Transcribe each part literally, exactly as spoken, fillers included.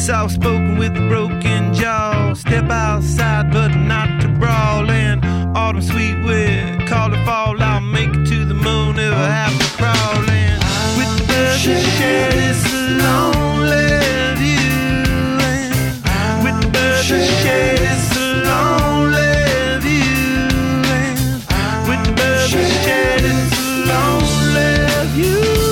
soft spoken with a broken jaw. Step outside, but not to brawl. And autumn sweet with call it fall. I'll make it to the moon if I have to crawl in. With the birds that share this lonely view. And with the birds that share this lonely view. And with the birds that share this lonely view.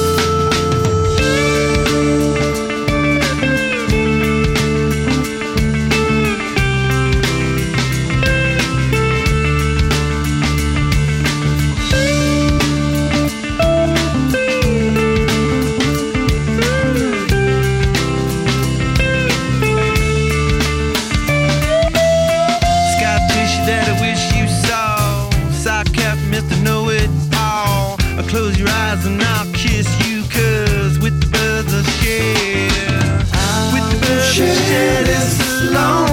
Close your eyes and I'll kiss you, cause with the birds I share, with the birds I share this alone.